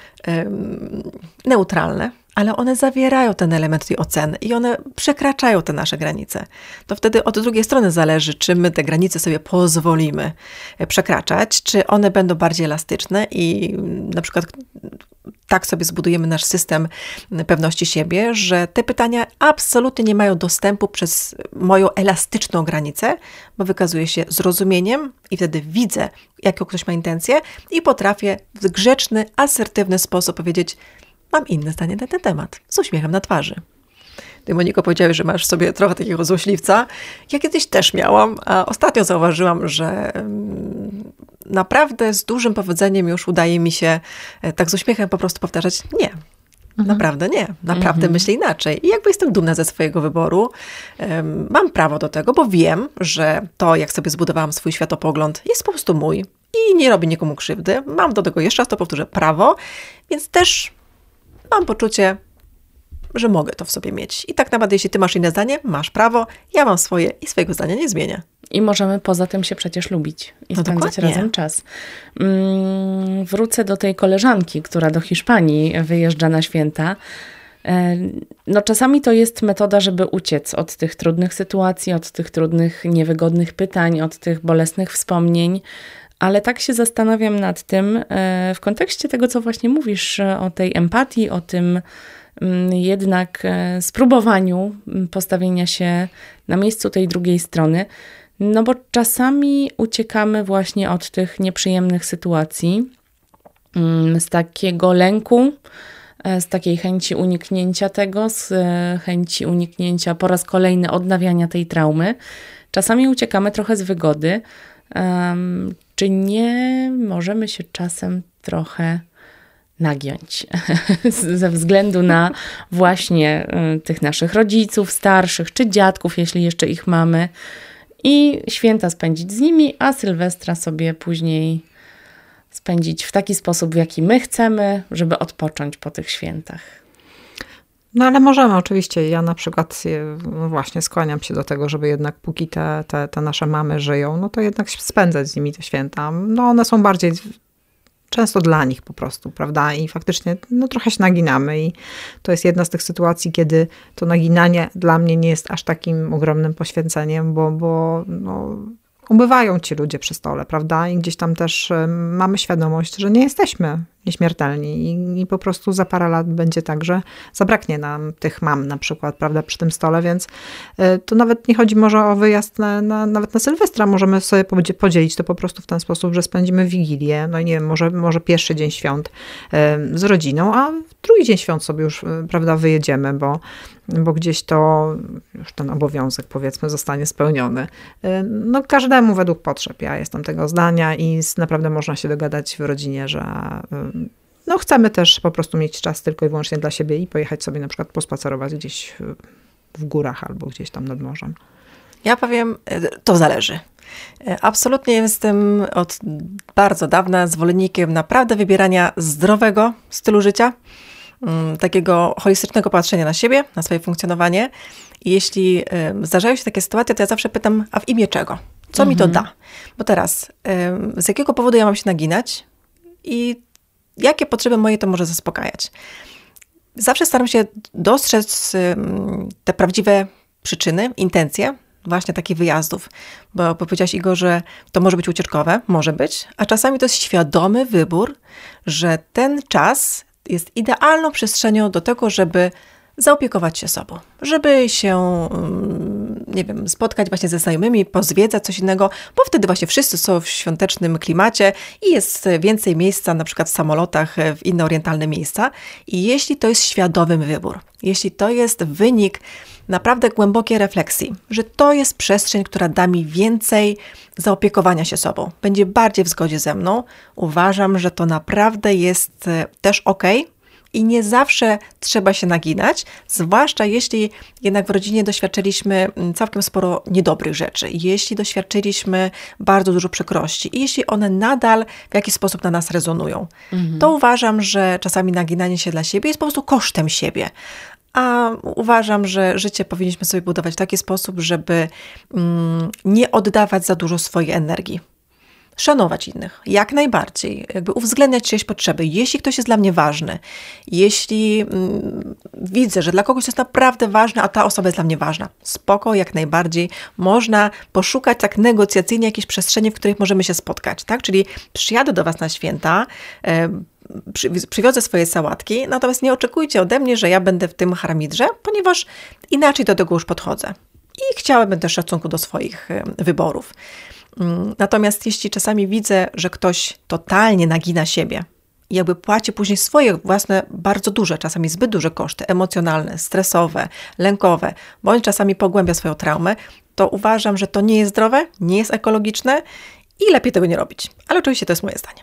neutralne, ale one zawierają ten element tej oceny i one przekraczają te nasze granice. To wtedy od drugiej strony zależy, czy my te granice sobie pozwolimy przekraczać, czy one będą bardziej elastyczne i na przykład tak sobie zbudujemy nasz system pewności siebie, że te pytania absolutnie nie mają dostępu przez moją elastyczną granicę, bo wykazuje się zrozumieniem i wtedy widzę, jaką ktoś ma intencje i potrafię w grzeczny, asertywny sposób powiedzieć: mam inne zdanie na ten temat, z uśmiechem na twarzy. Ty, Moniko, powiedziałeś, że masz sobie trochę takiego złośliwca. Ja kiedyś też miałam, a ostatnio zauważyłam, że naprawdę z dużym powodzeniem już udaje mi się tak z uśmiechem po prostu powtarzać: nie. Naprawdę nie. Naprawdę myślę inaczej. I jakby jestem dumna ze swojego wyboru. Mam prawo do tego, bo wiem, że to, jak sobie zbudowałam swój światopogląd, jest po prostu mój i nie robi nikomu krzywdy. Mam do tego, jeszcze raz to powtórzę, prawo, więc też mam poczucie, że mogę to w sobie mieć. I tak naprawdę, jeśli ty masz inne zdanie, masz prawo, ja mam swoje i swojego zdania nie zmienię. I możemy poza tym się przecież lubić i spędzać dokładnie razem czas. Wrócę do tej koleżanki, która do Hiszpanii wyjeżdża na święta. No czasami to jest metoda, żeby uciec od tych trudnych sytuacji, od tych trudnych, niewygodnych pytań, od tych bolesnych wspomnień. Ale tak się zastanawiam nad tym w kontekście tego, co właśnie mówisz o tej empatii, o tym jednak spróbowaniu postawienia się na miejscu tej drugiej strony. No bo czasami uciekamy właśnie od tych nieprzyjemnych sytuacji, z takiego lęku, z takiej chęci uniknięcia tego, z chęci uniknięcia po raz kolejny odnawiania tej traumy. Czasami uciekamy trochę z wygody. Czy nie możemy się czasem trochę nagiąć ze względu na właśnie tych naszych rodziców starszych, czy dziadków, jeśli jeszcze ich mamy, i święta spędzić z nimi, a Sylwestra sobie później spędzić w taki sposób, w jaki my chcemy, żeby odpocząć po tych świętach? No ale możemy oczywiście. Ja na przykład właśnie skłaniam się do tego, żeby jednak póki te nasze mamy żyją, no to jednak spędzać z nimi te święta. No one są bardziej często dla nich po prostu, prawda? I faktycznie no trochę się naginamy i to jest jedna z tych sytuacji, kiedy to naginanie dla mnie nie jest aż takim ogromnym poświęceniem, bo no, ubywają ci ludzie przy stole, prawda? I gdzieś tam też mamy świadomość, że nie jesteśmy nieśmiertelni i po prostu za parę lat będzie tak, że zabraknie nam tych mam na przykład, prawda, przy tym stole, więc to nawet nie chodzi może o wyjazd nawet na Sylwestra, możemy sobie podzielić to po prostu w ten sposób, że spędzimy Wigilię, no nie wiem, może pierwszy dzień świąt z rodziną, a drugi dzień świąt sobie już, prawda, wyjedziemy, bo gdzieś to już ten obowiązek, powiedzmy, zostanie spełniony. No każdemu według potrzeb. Ja jestem tego zdania i naprawdę można się dogadać w rodzinie, że no chcemy też po prostu mieć czas tylko i wyłącznie dla siebie i pojechać sobie na przykład pospacerować gdzieś w górach albo gdzieś tam nad morzem. Ja powiem, to zależy. Absolutnie jestem od bardzo dawna zwolennikiem naprawdę wybierania zdrowego stylu życia, takiego holistycznego patrzenia na siebie, na swoje funkcjonowanie. I jeśli zdarzają się takie sytuacje, to ja zawsze pytam, a w imię czego? Co mi to da? Bo teraz, z jakiego powodu ja mam się naginać i jakie potrzeby moje to może zaspokajać? Zawsze staram się dostrzec te prawdziwe przyczyny, intencje właśnie takich wyjazdów. Bo powiedziałaś, Igo, że to może być ucieczkowe, może być, a czasami to jest świadomy wybór, że ten czas jest idealną przestrzenią do tego, żeby zaopiekować się sobą, żeby się, nie wiem, spotkać właśnie ze znajomymi, pozwiedzać coś innego, bo wtedy właśnie wszyscy są w świątecznym klimacie i jest więcej miejsca, na przykład w samolotach, w inne orientalne miejsca. I jeśli to jest świadomy wybór, jeśli to jest wynik naprawdę głębokiej refleksji, że to jest przestrzeń, która da mi więcej zaopiekowania się sobą, będzie bardziej w zgodzie ze mną, uważam, że to naprawdę jest też okej. I nie zawsze trzeba się naginać, zwłaszcza jeśli jednak w rodzinie doświadczyliśmy całkiem sporo niedobrych rzeczy, jeśli doświadczyliśmy bardzo dużo przykrości i jeśli one nadal w jakiś sposób na nas rezonują. To uważam, że czasami naginanie się dla siebie jest po prostu kosztem siebie. A uważam, że życie powinniśmy sobie budować w taki sposób, żeby nie oddawać za dużo swojej energii. Szanować innych, jak najbardziej, jakby uwzględniać czyjeś potrzeby. Jeśli ktoś jest dla mnie ważny, jeśli widzę, że dla kogoś jest naprawdę ważne, a ta osoba jest dla mnie ważna, spoko, jak najbardziej. Można poszukać tak negocjacyjnie jakiejś przestrzeni, w których możemy się spotkać, tak? Czyli przyjadę do was na święta, przywiozę swoje sałatki, natomiast nie oczekujcie ode mnie, że ja będę w tym haramidrze, ponieważ inaczej do tego już podchodzę. I chciałabym też szacunku do swoich wyborów. Natomiast jeśli czasami widzę, że ktoś totalnie nagina siebie i jakby płaci później swoje własne, bardzo duże, czasami zbyt duże koszty emocjonalne, stresowe, lękowe, bądź czasami pogłębia swoją traumę, to uważam, że to nie jest zdrowe, nie jest ekologiczne i lepiej tego nie robić. Ale oczywiście to jest moje zdanie.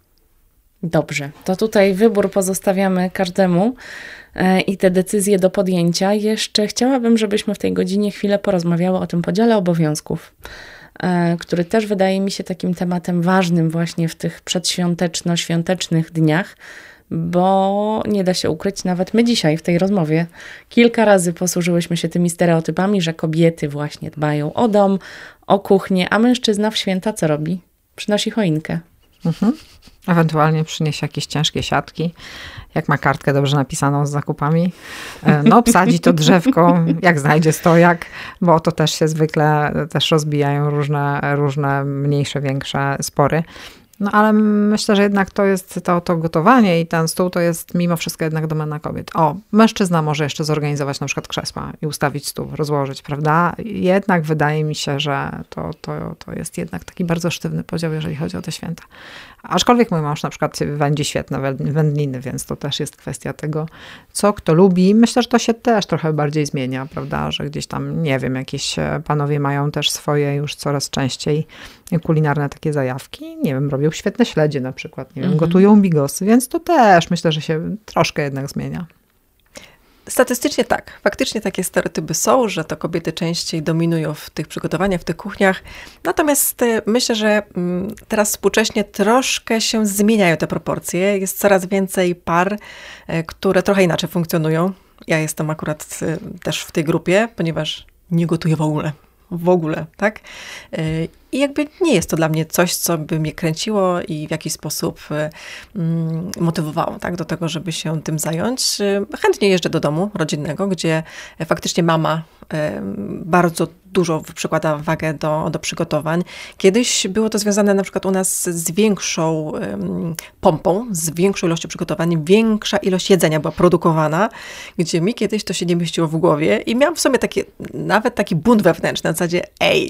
Dobrze, to tutaj wybór pozostawiamy każdemu i te decyzje do podjęcia. Jeszcze chciałabym, żebyśmy w tej godzinie chwilę porozmawiały o tym podziale obowiązków, który też wydaje mi się takim tematem ważnym właśnie w tych przedświąteczno-świątecznych dniach, bo nie da się ukryć, nawet my dzisiaj w tej rozmowie kilka razy posłużyłyśmy się tymi stereotypami, że kobiety właśnie dbają o dom, o kuchnię, a mężczyzna w święta co robi? Przynosi choinkę. Ewentualnie przyniesie jakieś ciężkie siatki, jak ma kartkę dobrze napisaną z zakupami. No, obsadzi to drzewko, jak znajdzie stojak, bo to też się zwykle też rozbijają różne mniejsze, większe spory. No ale myślę, że jednak to jest to gotowanie i ten stół to jest mimo wszystko jednak domena kobiet. O, mężczyzna może jeszcze zorganizować na przykład krzesła i ustawić stół, rozłożyć, prawda? Jednak wydaje mi się, że to jest jednak taki bardzo sztywny podział, jeżeli chodzi o te święta. Aczkolwiek mój mąż na przykład wędzi świetne wędliny, więc to też jest kwestia tego, co kto lubi. Myślę, że to się też trochę bardziej zmienia, prawda? Że gdzieś tam, nie wiem, jakieś panowie mają też swoje już coraz częściej kulinarne takie zajawki. Nie wiem, robią świetne śledzie na przykład, nie wiem, gotują bigosy, więc to też myślę, że się troszkę jednak zmienia. Statystycznie tak. Faktycznie takie stereotypy są, że to kobiety częściej dominują w tych przygotowaniach, w tych kuchniach. Natomiast myślę, że teraz współcześnie troszkę się zmieniają te proporcje. Jest coraz więcej par, które trochę inaczej funkcjonują. Ja jestem akurat też w tej grupie, ponieważ nie gotuję w ogóle, tak? I jakby nie jest to dla mnie coś, co by mnie kręciło i w jakiś sposób motywowało, tak, do tego, żeby się tym zająć. Chętnie jeżdżę do domu rodzinnego, gdzie faktycznie mama bardzo dużo przykłada wagę do przygotowań. Kiedyś było to związane na przykład u nas z większą pompą, z większą ilością przygotowań, większa ilość jedzenia była produkowana, gdzie mi kiedyś to się nie mieściło w głowie i miałam w sobie nawet taki bunt wewnętrzny na zasadzie,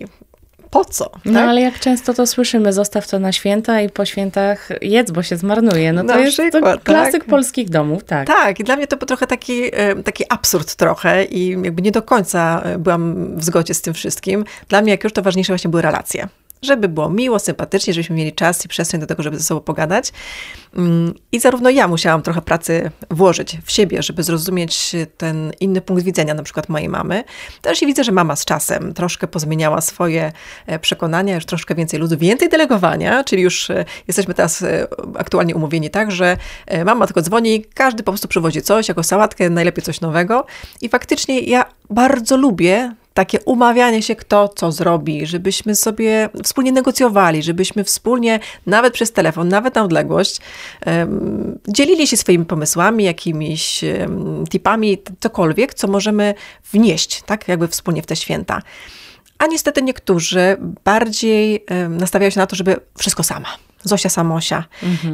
po co? Tak? No ale jak często to słyszymy, zostaw to na święta i po świętach jedz, bo się zmarnuje. No to jest klasyk polskich domów, tak. Tak, i dla mnie to był trochę taki absurd trochę i jakby nie do końca byłam w zgodzie z tym wszystkim. Dla mnie jak już to ważniejsze właśnie były relacje. Żeby było miło, sympatycznie, żebyśmy mieli czas i przestrzeń do tego, żeby ze sobą pogadać. I zarówno ja musiałam trochę pracy włożyć w siebie, żeby zrozumieć ten inny punkt widzenia, na przykład mojej mamy. Też i widzę, że mama z czasem troszkę pozmieniała swoje przekonania, już troszkę więcej ludu, więcej delegowania, czyli już jesteśmy teraz aktualnie umówieni tak, że mama tylko dzwoni, każdy po prostu przywozi coś, jako sałatkę, najlepiej coś nowego. I faktycznie ja bardzo lubię takie umawianie się, kto co zrobi, żebyśmy sobie wspólnie negocjowali, żebyśmy wspólnie, nawet przez telefon, nawet na odległość, dzielili się swoimi pomysłami, jakimiś tipami, cokolwiek, co możemy wnieść, tak, jakby wspólnie w te święta. A niestety niektórzy bardziej nastawiają się na to, żeby wszystko sama. Zosia Samosia.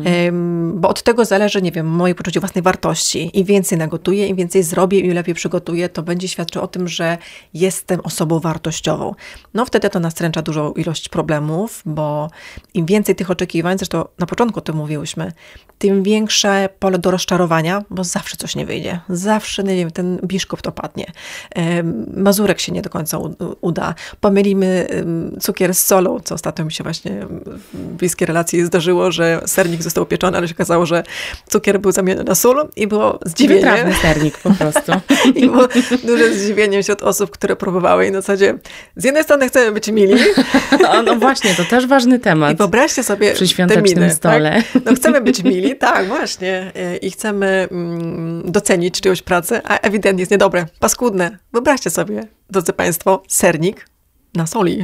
Bo od tego zależy, nie wiem, moje poczucie własnej wartości. Im więcej nagotuję, im więcej zrobię, im lepiej przygotuję, to będzie świadczyło o tym, że jestem osobą wartościową. No wtedy to nastręcza dużą ilość problemów, bo im więcej tych oczekiwań, zresztą na początku o tym mówiłyśmy, tym większe pole do rozczarowania, bo zawsze coś nie wyjdzie. Zawsze, nie wiem, ten biszkopt opadnie. Mazurek się nie do końca uda. Pomylimy cukier z solą, co ostatnio mi się właśnie w bliskiej relacji zdarzyło, że sernik został upieczony, ale się okazało, że cukier był zamieniony na sól i było zdziwienie. Wytrawny sernik po prostu. I było duże zdziwienie wśród osób, które próbowały i na zasadzie z jednej strony chcemy być mili. No właśnie, to też ważny temat. I wyobraźcie sobie przy świątecznym te miny, stole. Tak? No chcemy być mili, tak, właśnie. I chcemy docenić czyjąś pracę, a ewidentnie jest niedobre, paskudne. Wyobraźcie sobie, drodzy Państwo, sernik na soli.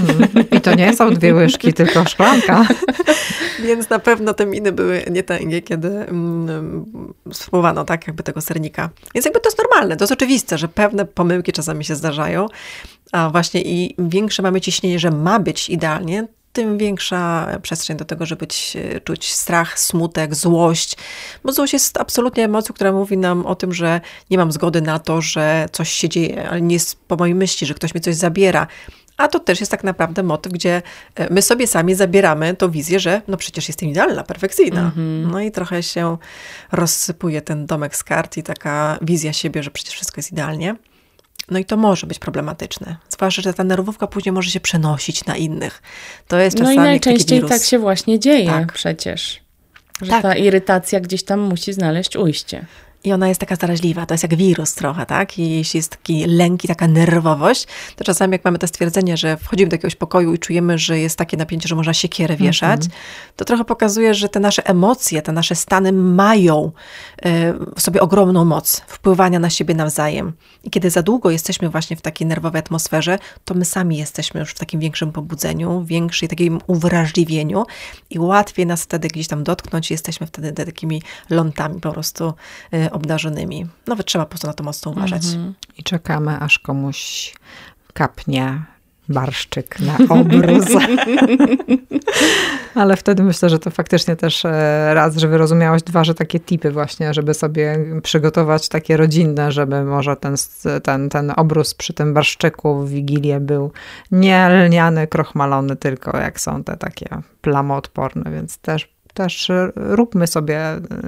I to nie są 2 łyżki, tylko szklanka. Więc na pewno te miny były nietęgie, kiedy spróbowano tak jakby tego sernika. Więc jakby to jest normalne, to jest oczywiste, że pewne pomyłki czasami się zdarzają, a właśnie i większe mamy ciśnienie, że ma być idealnie, tym większa przestrzeń do tego, żeby czuć strach, smutek, złość. Bo złość jest absolutnie emocją, która mówi nam o tym, że nie mam zgody na to, że coś się dzieje, ale nie jest po mojej myśli, że ktoś mi coś zabiera. A to też jest tak naprawdę motyw, gdzie my sobie sami zabieramy tą wizję, że no przecież jestem idealna, perfekcyjna. No i trochę się rozsypuje ten domek z kart i taka wizja siebie, że przecież wszystko jest idealnie. No i to może być problematyczne. Zwłaszcza, że ta nerwówka później może się przenosić na innych. To jest czasami no i najczęściej taki wirus. tak się właśnie dzieje Tak. przecież. Że Tak. ta irytacja gdzieś tam musi znaleźć ujście. I ona jest taka zaraźliwa, to jest jak wirus trochę, tak? I jeśli jest taki lęk i taka nerwowość, to czasami jak mamy to stwierdzenie, że wchodzimy do jakiegoś pokoju i czujemy, że jest takie napięcie, że można siekierę wieszać, to trochę pokazuje, że te nasze emocje, te nasze stany mają w sobie ogromną moc wpływania na siebie nawzajem. I kiedy za długo jesteśmy właśnie w takiej nerwowej atmosferze, to my sami jesteśmy już w takim większym pobudzeniu, większej takim uwrażliwieniu i łatwiej nas wtedy gdzieś tam dotknąć i jesteśmy wtedy takimi lądami po prostu obdarzonymi. Nawet trzeba po prostu na to mocno uważać. I czekamy, aż komuś kapnie barszczyk na obrus. Ale wtedy myślę, że to faktycznie też raz, że wyrozumiałaś, 2, że takie tipy właśnie, żeby sobie przygotować takie rodzinne, żeby może ten obrus przy tym barszczyku w Wigilię był nie lniany, krochmalony, tylko jak są te takie plamoodporne, więc też róbmy sobie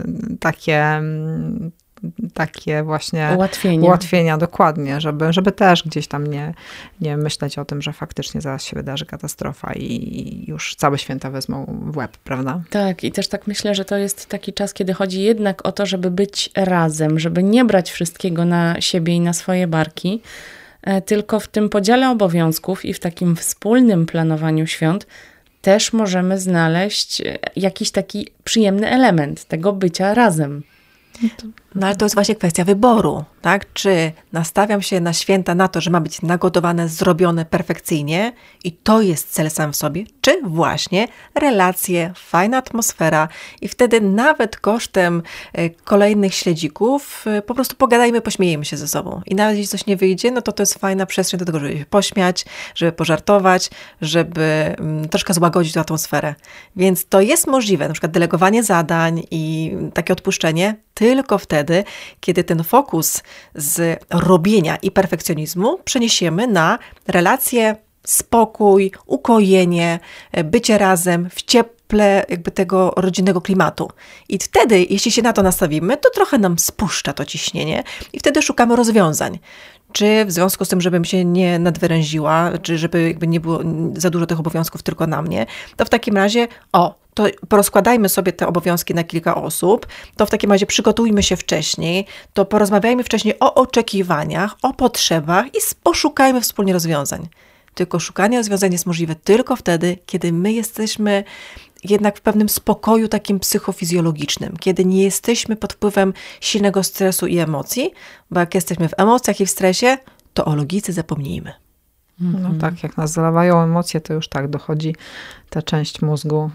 takie właśnie ułatwienia dokładnie, żeby też gdzieś tam nie myśleć o tym, że faktycznie zaraz się wydarzy katastrofa i już całe święta wezmą w łeb, prawda? Tak, i też tak myślę, że to jest taki czas, kiedy chodzi jednak o to, żeby być razem, żeby nie brać wszystkiego na siebie i na swoje barki, tylko w tym podziale obowiązków i w takim wspólnym planowaniu świąt też możemy znaleźć jakiś taki przyjemny element tego bycia razem. No ale to jest właśnie kwestia wyboru, tak? Czy nastawiam się na święta na to, że ma być nagotowane, zrobione perfekcyjnie i to jest cel sam w sobie, czy właśnie relacje, fajna atmosfera i wtedy nawet kosztem kolejnych śledzików po prostu pogadajmy, pośmiejemy się ze sobą. I nawet jeśli coś nie wyjdzie, no to jest fajna przestrzeń do tego, żeby się pośmiać, żeby pożartować, żeby troszkę złagodzić tę atmosferę. Więc to jest możliwe, na przykład delegowanie zadań i takie odpuszczenie tylko wtedy, kiedy ten fokus z robienia i perfekcjonizmu przeniesiemy na relacje, spokój, ukojenie, bycie razem w cieple jakby tego rodzinnego klimatu. I wtedy, jeśli się na to nastawimy, to trochę nam spuszcza to ciśnienie i wtedy szukamy rozwiązań. Czy w związku z tym, żebym się nie nadwyrężyła, czy żeby jakby nie było za dużo tych obowiązków tylko na mnie, to w takim razie, to porozkładajmy sobie te obowiązki na kilka osób, to w takim razie przygotujmy się wcześniej, to porozmawiajmy wcześniej o oczekiwaniach, o potrzebach i poszukajmy wspólnie rozwiązań. Tylko szukanie rozwiązań jest możliwe tylko wtedy, kiedy my jesteśmy jednak w pewnym spokoju takim psychofizjologicznym, kiedy nie jesteśmy pod wpływem silnego stresu i emocji, bo jak jesteśmy w emocjach i w stresie, to o logice zapomnijmy. No tak, jak nas zalewają emocje, to już tak dochodzi ta część mózgu,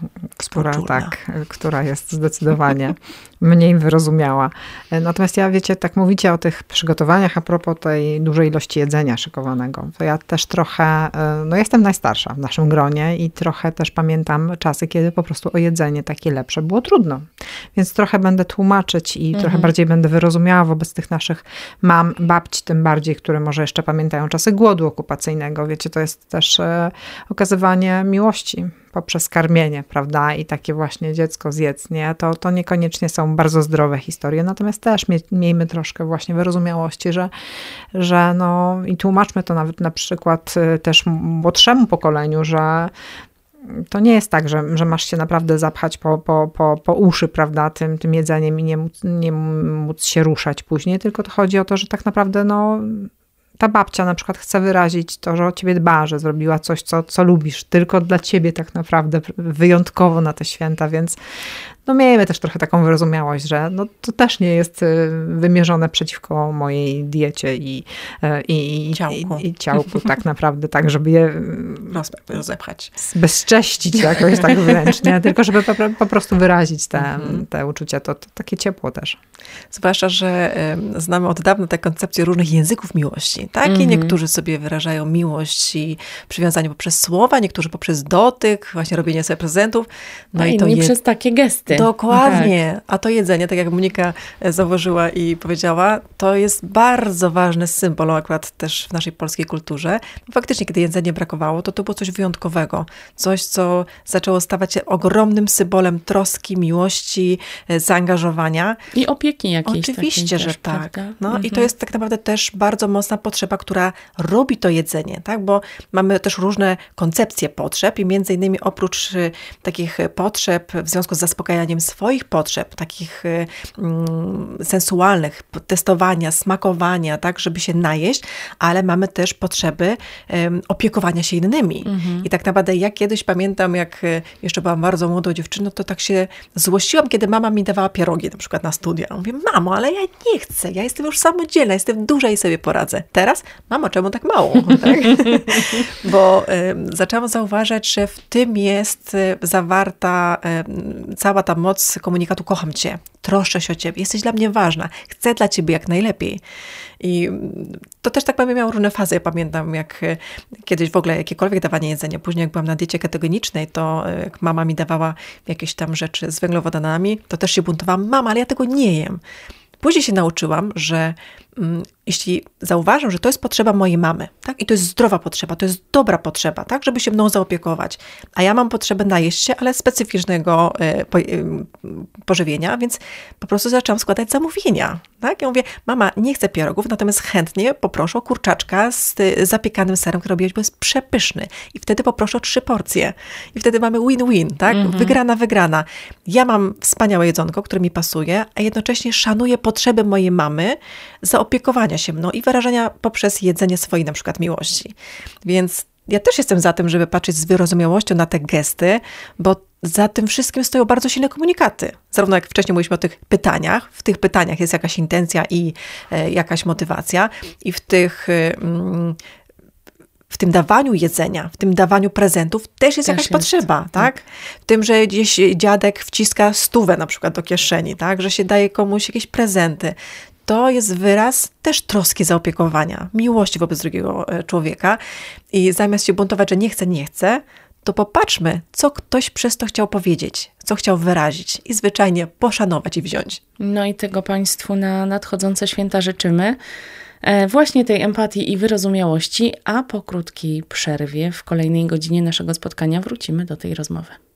która jest zdecydowanie mniej wyrozumiała. Natomiast wiecie, tak mówicie o tych przygotowaniach a propos tej dużej ilości jedzenia szykowanego. To ja też trochę, jestem najstarsza w naszym gronie i trochę też pamiętam czasy, kiedy po prostu o jedzenie takie lepsze było trudno. Więc trochę będę tłumaczyć i trochę bardziej będę wyrozumiała wobec tych naszych mam, babci tym bardziej, które może jeszcze pamiętają czasy głodu okupacyjnego. Wiecie, to jest też okazywanie miłości poprzez karmienie, prawda? I takie właśnie dziecko zjedz, nie? To niekoniecznie są bardzo zdrowe historie, natomiast też miejmy troszkę właśnie wyrozumiałości, że i tłumaczmy to nawet na przykład też młodszemu pokoleniu, że to nie jest tak, że masz się naprawdę zapchać po uszy, prawda, tym jedzeniem i nie móc się ruszać później, tylko to chodzi o to, że tak naprawdę ta babcia na przykład chce wyrazić to, że o ciebie dba, że zrobiła coś, co lubisz, tylko dla ciebie tak naprawdę, wyjątkowo na te święta, więc miejmy też trochę taką wyrozumiałość, że to też nie jest wymierzone przeciwko mojej diecie i ciałku tak naprawdę, tak, żeby je rozepchać. Bezcześcić jakoś tak wręcz, nie? Tylko żeby po prostu wyrazić te uczucia, to takie ciepło też. Zwłaszcza, że znamy od dawna tę koncepcję różnych języków miłości, tak? I niektórzy sobie wyrażają miłość i przywiązanie poprzez słowa, niektórzy poprzez dotyk, właśnie robienie sobie prezentów. I to przez takie gesty. Dokładnie. Tak. A to jedzenie, tak jak Monika zauważyła i powiedziała, to jest bardzo ważny symbol akurat też w naszej polskiej kulturze. Faktycznie, kiedy jedzenie brakowało, to było coś wyjątkowego. Coś, co zaczęło stawać się ogromnym symbolem troski, miłości, zaangażowania. I opieki jakiejś. Oczywiście, że też, tak. Prawda? I to jest tak naprawdę też bardzo mocna potrzeba, która robi to jedzenie, tak? Bo mamy też różne koncepcje potrzeb i między innymi oprócz takich potrzeb w związku z zaspokajaniem swoich potrzeb, takich sensualnych, testowania, smakowania, tak, żeby się najeść, ale mamy też potrzeby opiekowania się innymi. I tak naprawdę ja kiedyś pamiętam, jak jeszcze byłam bardzo młodą dziewczyną, to tak się złościłam, kiedy mama mi dawała pierogi na przykład na studia. Mówię, mamo, ale ja nie chcę, ja jestem już samodzielna, jestem duża i sobie poradzę. Teraz, mamo, czemu tak mało? Tak? Bo zaczęłam zauważać, że w tym jest zawarta cała ta moc komunikatu: kocham cię, troszczę się o ciebie, jesteś dla mnie ważna, chcę dla ciebie jak najlepiej. I to też tak miało różne fazy. Ja pamiętam, jak kiedyś w ogóle jakiekolwiek dawanie jedzenia. Później jak byłam na diecie ketogenicznej, to jak mama mi dawała jakieś tam rzeczy z węglowodanami, to też się buntowałam. Mama, ale ja tego nie jem. Później się nauczyłam, że jeśli zauważam, że to jest potrzeba mojej mamy, tak? I to jest zdrowa potrzeba, to jest dobra potrzeba, tak? Żeby się mną zaopiekować. A ja mam potrzebę najeść się, ale specyficznego pożywienia, więc po prostu zaczęłam składać zamówienia, tak? Ja mówię, mama, nie chcę pierogów, natomiast chętnie poproszę o kurczaczka z zapiekanym serem, który robiłeś, bo jest przepyszny. I wtedy poproszę o 3 porcje. I wtedy mamy win-win, tak? Wygrana. Ja mam wspaniałe jedzonko, które mi pasuje, a jednocześnie szanuję potrzeby mojej mamy zaopiekowania się mną i wyrażania poprzez jedzenie swojej na przykład miłości. Więc ja też jestem za tym, żeby patrzeć z wyrozumiałością na te gesty, bo za tym wszystkim stoją bardzo silne komunikaty. Zarówno jak wcześniej mówiliśmy o tych pytaniach, w tych pytaniach jest jakaś intencja i jakaś motywacja i w tym dawaniu jedzenia, w tym dawaniu prezentów też jest jakaś potrzeba, tak? W tym, że gdzieś dziadek wciska 100 na przykład do kieszeni, tak? Że się daje komuś jakieś prezenty. To jest wyraz też troski, zaopiekowania, miłości wobec drugiego człowieka. I zamiast się buntować, że nie chcę, to popatrzmy, co ktoś przez to chciał powiedzieć, co chciał wyrazić i zwyczajnie poszanować i wziąć. No i tego Państwu na nadchodzące święta życzymy. Właśnie tej empatii i wyrozumiałości, a po krótkiej przerwie w kolejnej godzinie naszego spotkania wrócimy do tej rozmowy.